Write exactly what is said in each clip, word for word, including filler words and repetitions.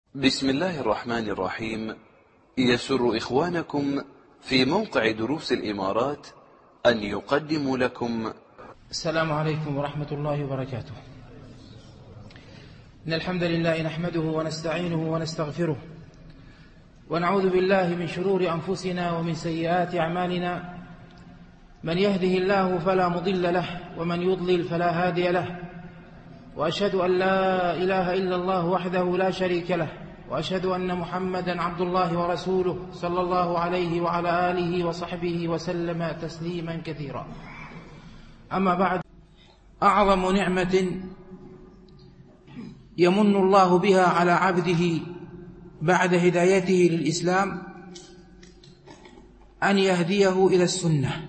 بسم الله الرحمن الرحيم. يسر إخوانكم في موقع دروس الإمارات أن يقدموا لكم السلام عليكم ورحمة الله وبركاته. إن الحمد لله نحمده ونستعينه ونستغفره ونعوذ بالله من شرور أنفسنا ومن سيئات أعمالنا. من يهده الله فلا مضل له ومن يضلل فلا هادي له، وأشهد أن لا إله إلا الله وحده لا شريك له، وأشهد أن محمدا عبد الله ورسوله صلى الله عليه وعلى آله وصحبه وسلم تسليما كثيرا. أما بعد، أعظم نعمة يمن الله بها على عبده بعد هدايته للإسلام أن يهديه إلى السنة.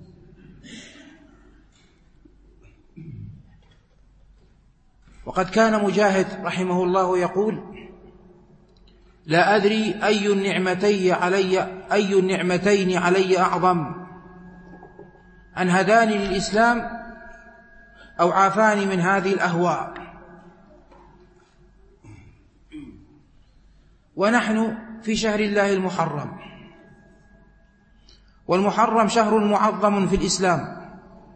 وقد كان مجاهد رحمه الله يقول: لا أدري أي النعمتين علي أي النعمتين علي أعظم، أن هداني للإسلام أو عافاني من هذه الأهواء. ونحن في شهر الله المحرم، والمحرم شهر معظم في الإسلام،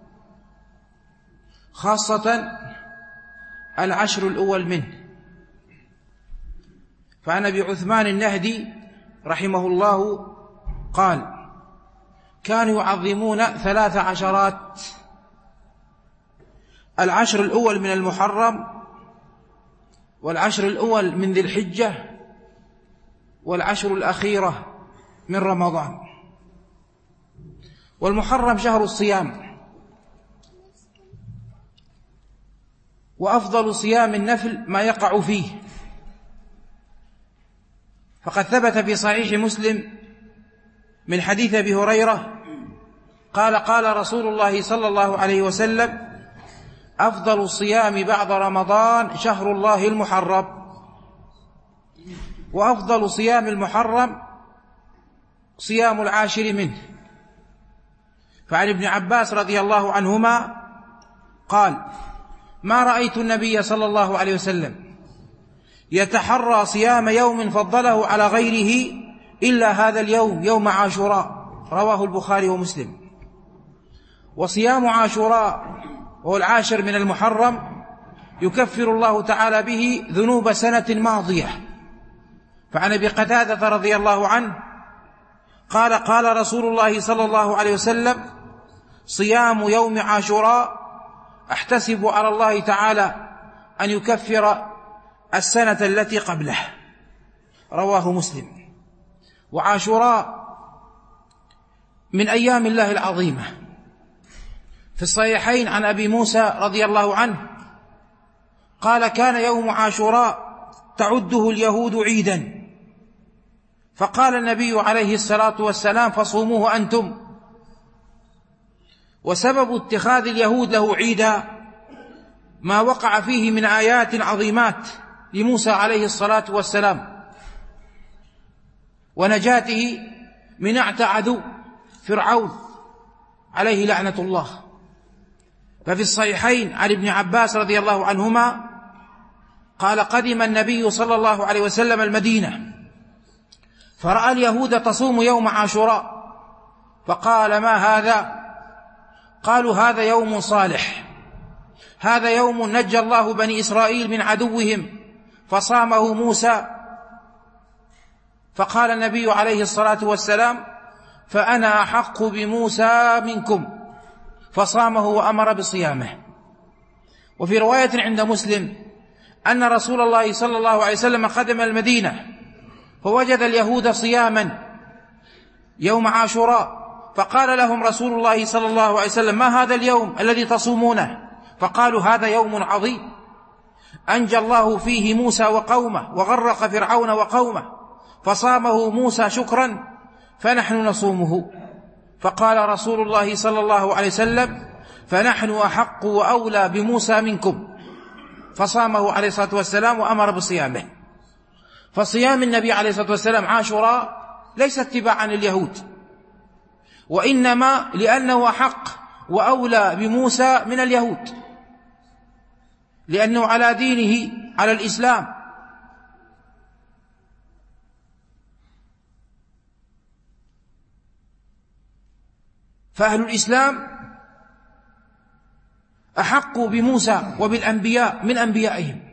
خاصة العشر الأول منه. فعن أبي عثمان النهدي رحمه الله قال: كانوا يعظمون ثلاث عشرات: العشر الأول من المحرم، والعشر الأول من ذي الحجة، والعشر الأخيرة من رمضان. والمحرم شهر الصيام، وأفضل صيام النفل ما يقع فيه، فقد ثبت في صحيح مسلم من حديث أبي هريرة قال: قال رسول الله صلى الله عليه وسلم: أفضل الصيام بعد رمضان شهر الله المحرم، وأفضل صيام المحرم صيام العاشر منه. فعن ابن عباس رضي الله عنهما قال: ما رأيت النبي صلى الله عليه وسلم يتحرى صيام يوم فضله على غيره إلا هذا اليوم، يوم عاشوراء، رواه البخاري ومسلم. وصيام عاشوراء وهو العاشر من المحرم يكفر الله تعالى به ذنوب سنة ماضية. فعن أبي قتادة رضي الله عنه قال: قال رسول الله صلى الله عليه وسلم: صيام يوم عاشوراء أحتسب على الله تعالى أن يكفر السنة التي قبله، رواه مسلم. وعاشوراء من أيام الله العظيمة. في الصحيحين عن أبي موسى رضي الله عنه قال: كان يوم عاشوراء تعده اليهود عيدا، فقال النبي عليه الصلاة والسلام: فصوموه أنتم. وسبب اتخاذ اليهود له عيدا ما وقع فيه من آيات عظيمات لموسى عليه الصلاة والسلام، ونجاته من أعتى عدو فرعون عليه لعنة الله. ففي الصحيحين عن ابن عباس رضي الله عنهما قال: قدم النبي صلى الله عليه وسلم المدينة، فرأى اليهود تصوم يوم عاشوراء، فقال: ما هذا؟ قالوا: هذا يوم صالح، هذا يوم نجى الله بني إسرائيل من عدوهم فصامه موسى. فقال النبي عليه الصلاة والسلام: فأنا أحق بموسى منكم، فصامه وأمر بصيامه. وفي رواية عند مسلم أن رسول الله صلى الله عليه وسلم قدم المدينة فوجد اليهود صياما يوم عاشوراء، فقال لهم رسول الله صلى الله عليه وسلم: ما هذا اليوم الذي تصومونه؟ فقالوا: هذا يوم عظيم أنجى الله فيه موسى وقومه وغرق فرعون وقومه، فصامه موسى شكرا فنحن نصومه. فقال رسول الله صلى الله عليه وسلم: فنحن أحق وأولى بموسى منكم، فصامه عليه الصلاة والسلام وأمر بصيامه. فصيام النبي عليه الصلاة والسلام عاشوراء ليس اتباعا لليهود، وإنما لأنه أحق وأولى بموسى من اليهود، لأنه على دينه على الإسلام، فأهل الإسلام أحق بموسى وبالأنبياء من أنبيائهم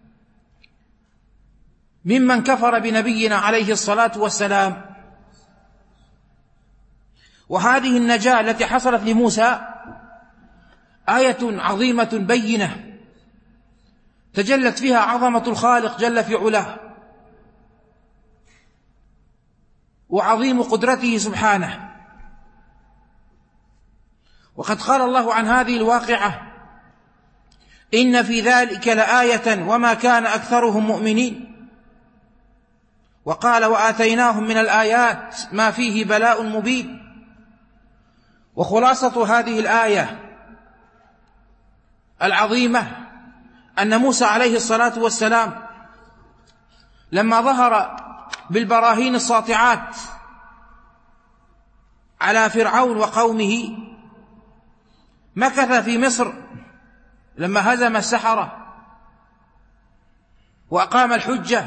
ممن كفر بنبينا عليه الصلاة والسلام. وهذه النجاة التي حصلت لموسى آية عظيمة بينة تجلت فيها عظمة الخالق جل في علاه وعظيم قدرته سبحانه. وقد قال الله عن هذه الواقعة: إن في ذلك لآية وما كان أكثرهم مؤمنين. وقال: وآتيناهم من الآيات ما فيه بلاء مبين. وخلاصة هذه الآية العظيمة أن موسى عليه الصلاة والسلام لما ظهر بالبراهين الساطعات على فرعون وقومه مكث في مصر لما هزم السحرة وأقام الحجة،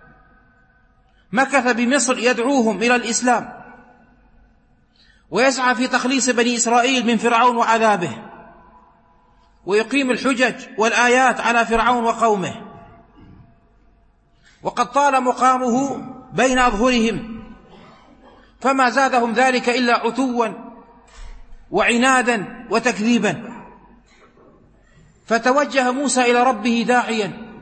مكث بمصر يدعوهم إلى الإسلام ويسعى في تخليص بني إسرائيل من فرعون وعذابه، ويقيم الحجج والآيات على فرعون وقومه. وقد طال مقامه بين أظهرهم، فما زادهم ذلك إلا عتوا وعنادا وتكذيبا. فتوجه موسى إلى ربه داعيا: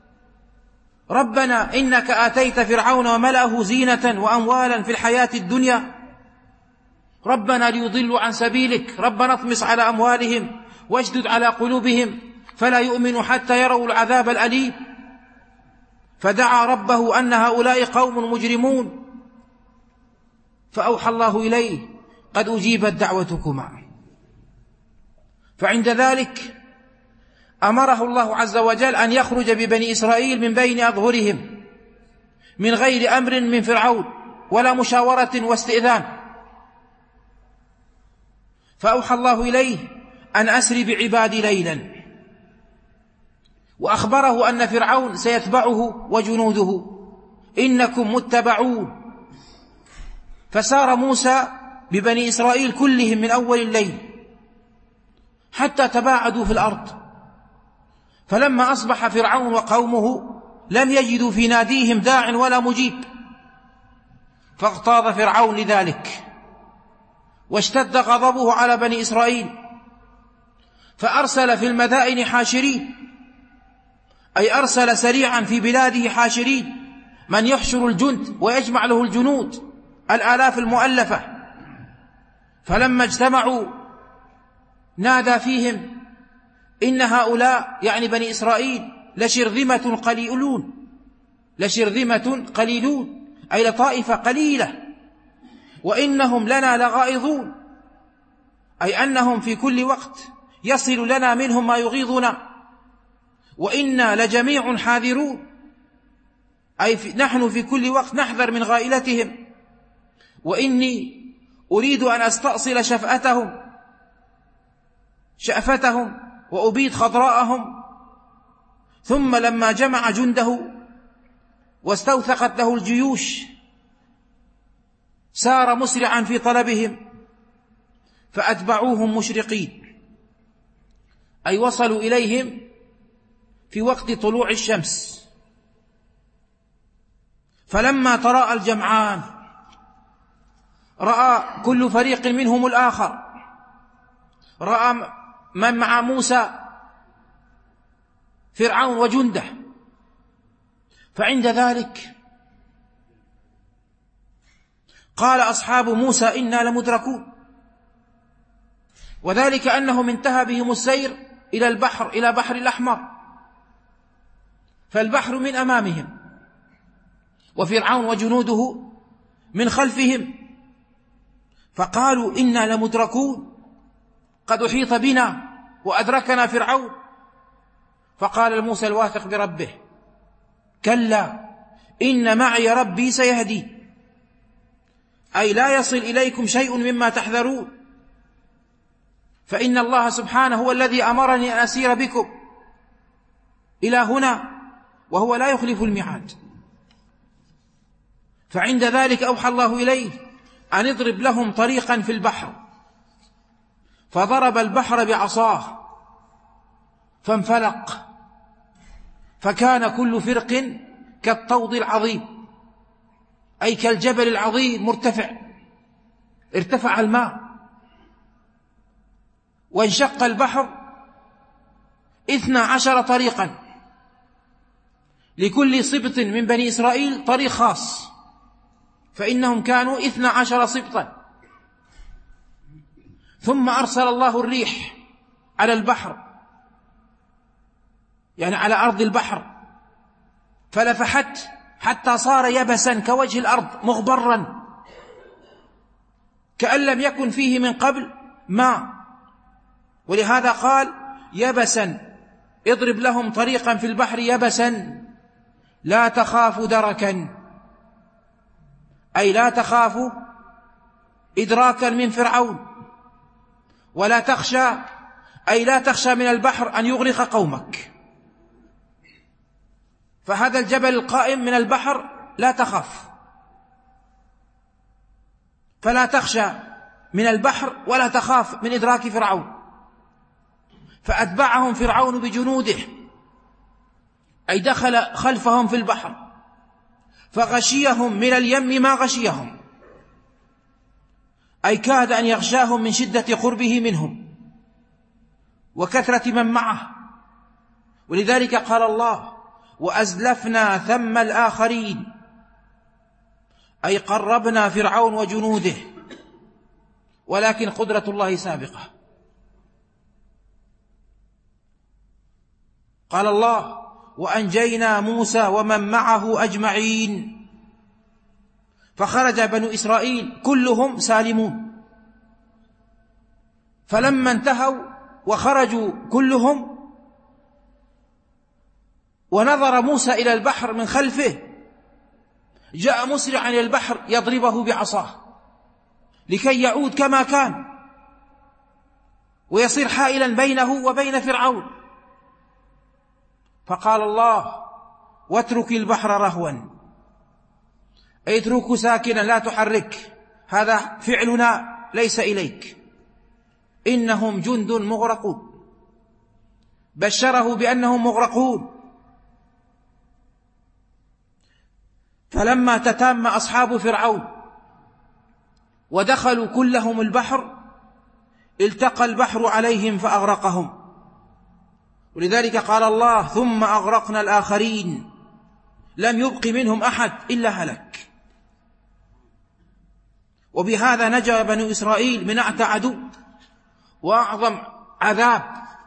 ربنا إنك آتيت فرعون وملأه زينة وأموالا في الحياة الدنيا، ربنا ليضلوا عن سبيلك، ربنا اطمس على أموالهم واشدد على قلوبهم فلا يؤمنوا حتى يروا العذاب الأليم. فدعا ربه أن هؤلاء قوم مجرمون، فأوحى الله إليه: قد أجيبت دعوتكما. فعند ذلك أمره الله عز وجل أن يخرج ببني إسرائيل من بين أظهرهم من غير أمر من فرعون ولا مشاورة واستئذان. فأوحى الله إليه أن أسر بعبادي ليلا، وأخبره أن فرعون سيتبعه وجنوده، إنكم متبعون. فسار موسى ببني إسرائيل كلهم من أول الليل حتى تباعدوا في الأرض. فلما أصبح فرعون وقومه لم يجدوا في ناديهم داع ولا مجيب، فاغتاظ فرعون لذلك واشتد غضبه على بني إسرائيل، فأرسل في المدائن حاشرين، أي أرسل سريعا في بلاده حاشرين من يحشر الجند ويجمع له الجنود الآلاف المؤلفة. فلما اجتمعوا نادى فيهم: إن هؤلاء يعني بني إسرائيل لشرذمة قليلون، لشرذمة قليلون أي لطائفة قليلة، وإنهم لنا لغائظون، أي أنهم في كل وقت يصل لنا منهم ما يغيظنا، وإنا لجميع حاذرون، أي في نحن في كل وقت نحذر من غائلتهم، وإني أريد أن أستأصل شفأتهم شأفتهم وأبيد خضراءهم. ثم لما جمع جنده واستوثقت له الجيوش سار مسرعا في طلبهم، فأتبعوهم مشرقين، أي وصلوا إليهم في وقت طلوع الشمس. فلما تراءى الجمعان رأى كل فريق منهم الآخر، رأى من مع موسى فرعون وجنده. فعند ذلك قال أصحاب موسى: إنا لمدركون. وذلك أنهم انتهى بهم السير إلى البحر، إلى بحر الأحمر، فالبحر من أمامهم وفرعون وجنوده من خلفهم. فقالوا: إنا لمدركون، قد أحيط بنا وأدركنا فرعون. فقال موسى الواثق بربه: كلا إن معي ربي سيهدي، أي لا يصل إليكم شيء مما تحذرون، فإن الله سبحانه هو الذي أمرني أن أسير بكم إلى هنا، وهو لا يخلف الميعاد. فعند ذلك أوحى الله إليه أن اضرب لهم طريقا في البحر فضرب البحر بعصاه فانفلق، فكان كل فرق كالطود العظيم، أي كالجبل العظيم مرتفع، ارتفع الماء. وانشق البحر اثنا عشر طريقا، لكل سبط من بني إسرائيل طريق خاص، فإنهم كانوا اثنا عشر سبطا. ثم أرسل الله الريح على البحر، يعني على أرض البحر، فلفحت حتى صار يبسا كوجه الأرض مغبرا، كأن لم يكن فيه من قبل ماء. ولهذا قال يبسا، اضرب لهم طريقا في البحر يبسا لا تخاف دركا، أي لا تخاف إدراكا من فرعون، ولا تخشى، أي لا تخشى من البحر أن يغرق قومك. فهذا الجبل القائم من البحر لا تخاف، فلا تخشى من البحر ولا تخاف من إدراك فرعون. فأتبعهم فرعون بجنوده، أي دخل خلفهم في البحر، فغشيهم من اليم ما غشيهم، أي كاد أن يغشاهم من شدة قربه منهم وكثرة من معه. ولذلك قال الله وأزلفنا ثم الآخرين، أي قربنا فرعون وجنوده، ولكن قدرة الله سابقة. قال الله وأنجينا موسى ومن معه أجمعين، فخرج بنو إسرائيل كلهم سالمون. فلما انتهوا وخرجوا كلهم ونظر موسى إلى البحر من خلفه، جاء مسرعا إلى البحر يضربه بعصاه لكي يعود كما كان ويصير حائلا بينه وبين فرعون. فقال الله واترك البحر رهوا، أي اتركه ساكنا لا تحرك، هذا فعلنا ليس إليك، إنهم جند مغرقون. بشره بأنهم مغرقون. فلما تتام أصحاب فرعون ودخلوا كلهم البحر، التقى البحر عليهم فأغرقهم. ولذلك قال الله ثم أغرقنا الآخرين، لم يبق منهم أحد إلا هلك. وبهذا نجا بنو إسرائيل من أعتى عدو وأعظم عذاب.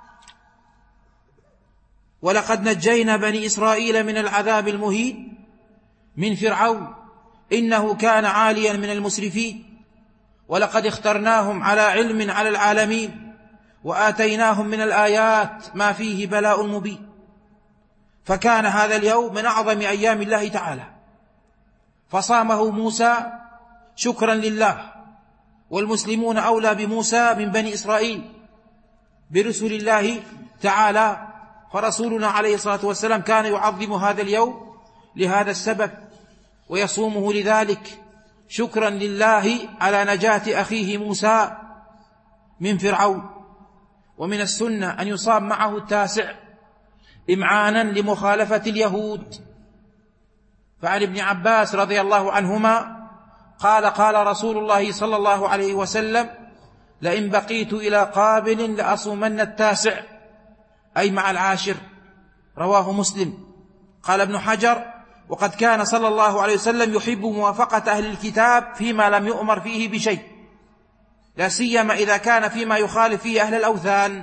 ولقد نجينا بني إسرائيل من العذاب المهين من فرعون، إنه كان عاليا من المسرفين. ولقد اخترناهم على علم على العالمين، وآتيناهم من الآيات ما فيه بلاء مبين. فكان هذا اليوم من أعظم أيام الله تعالى، فصامه موسى شكرا لله، والمسلمون أولى بموسى من بني إسرائيل برسل الله تعالى. فرسولنا عليه الصلاة والسلام كان يعظم هذا اليوم لهذا السبب ويصومه لذلك شكرا لله على نجاة أخيه موسى من فرعون. ومن السنة أن يصام معه التاسع إمعانا لمخالفة اليهود. فعن ابن عباس رضي الله عنهما قال قال رسول الله صلى الله عليه وسلم لئن بقيت إلى قابل لأصومن التاسع، أي مع العاشر. رواه مسلم. قال ابن حجر وقد كان صلى الله عليه وسلم يحب موافقة أهل الكتاب فيما لم يؤمر فيه بشيء، لا سيما إذا كان فيما يخالف فيه أهل الأوثان.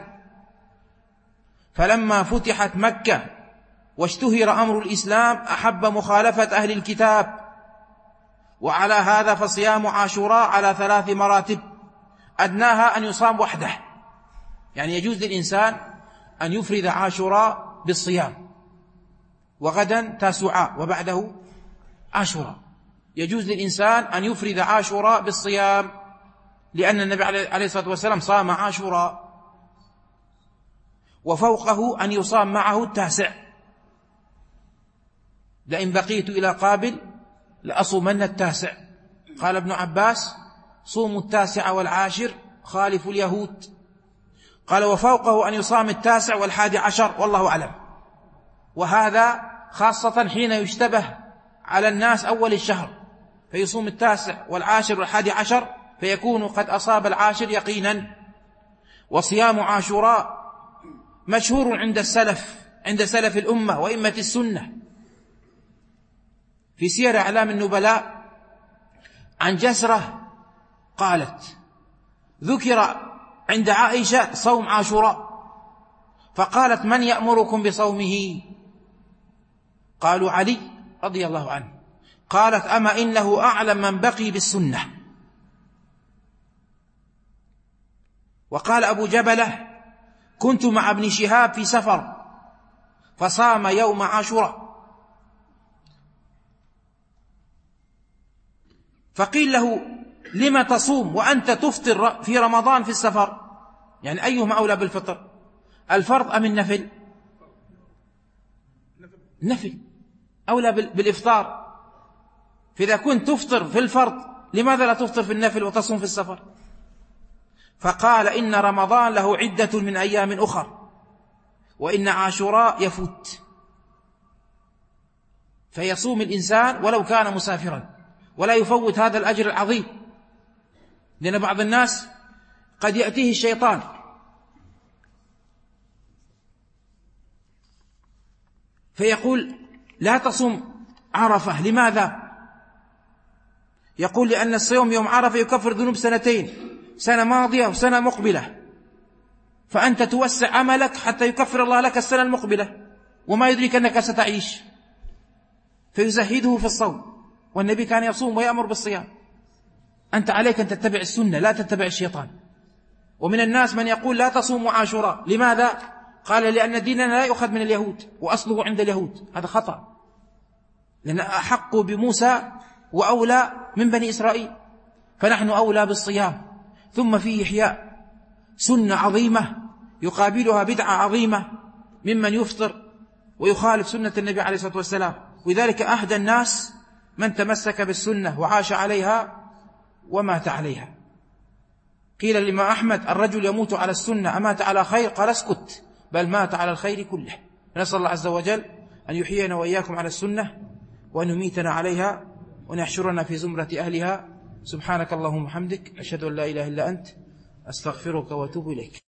فلما فتحت مكة واشتهر أمر الإسلام أحب مخالفة أهل الكتاب. وعلى هذا فصيام عاشوراء على ثلاث مراتب، أدناها أن يصام وحده، يعني يجوز للإنسان أن يفرد عاشوراء بالصيام، وغدا تاسوعاء وبعده عاشوراء. يجوز للإنسان أن يفرد عاشوراء بالصيام، لأن النبي عليه الصلاة والسلام صام عاشوراء. وفوقه أن يصام معه التاسع. لئن بقيت إلى قابل لأصومن التاسع. قال ابن عباس صوموا التاسع والعاشر خالفوا اليهود، قال وفوقه أن يصام التاسع والحادي عشر والله أعلم. وهذا خاصة حين يشتبه على الناس أول الشهر، فيصوم التاسع والعاشر والحادي عشر فيكون قد أصاب العاشر يقينا. وصيام عاشوراء مشهور عند السلف، عند سلف الأمة وإمة السنة. في سير أعلام النبلاء عن جسرة قالت ذكر عند عائشة صوم عاشوراء، فقالت من يأمركم بصومه؟ قالوا علي رضي الله عنه. قالت أما إنه أعلم من بقي بالسنة. وقال أبو جبلة كنت مع ابن شهاب في سفر فصام يوم عاشوراء، فقيل له لما تصوم وأنت تفطر في رمضان في السفر؟ يعني أيهما أولى بالفطر، الفرض أم النفل؟ نفل أولى بالإفطار. فإذا كنت تفطر في الفرض لماذا لا تفطر في النفل وتصوم في السفر؟ فقال إن رمضان له عدة من أيام أخر وإن عاشوراء يفوت، فيصوم الإنسان ولو كان مسافرا ولا يفوت هذا الأجر العظيم. لأن بعض الناس قد يأتيه الشيطان فيقول لا تصوم عرفة، لماذا؟ يقول لأن الصيام يوم عرفة يكفر ذنوب سنتين، سنة ماضية وسنة مقبلة، فأنت توسع عملك حتى يكفر الله لك السنة المقبلة وما يدريك أنك ستعيش، فيزهده في الصوم. والنبي كان يصوم ويأمر بالصيام. أنت عليك أن تتبع السنة لا تتبع الشيطان. ومن الناس من يقول لا تصوموا عاشوراء، لماذا؟ قال لأن ديننا لا يؤخذ من اليهود وأصله عند اليهود. هذا خطأ، لأن أحق بموسى وأولى من بني إسرائيل، فنحن أولى بالصيام. ثم فيه إحياء سنة عظيمة يقابلها بدعة عظيمة ممن يفطر ويخالف سنة النبي عليه الصلاة والسلام. وذلك أهدى الناس من تمسك بالسنة وعاش عليها ومات عليها. قيل للإمام أحمد الرجل يموت على السنة أمات على خير؟ قال اسكت، بل مات على الخير كله. نسأل الله عز وجل أن يحيينا وإياكم على السنة وأن يميتنا عليها وأن يحشرنا في زمرة أهلها. سبحانك اللهم وبحمدك أشهد أن لا إله إلا أنت أستغفرك وأتوب إليك.